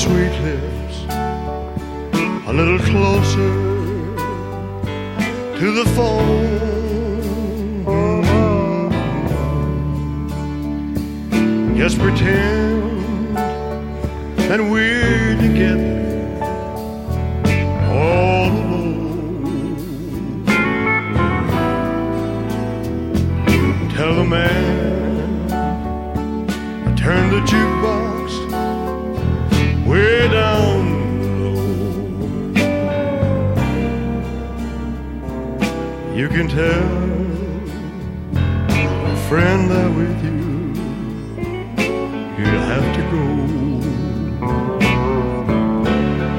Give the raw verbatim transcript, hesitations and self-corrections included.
sweet lips a little closer to the phone. Just pretend that we're together all alone. Tell the man to turn the jukebox way down low. You can tell a friend there with you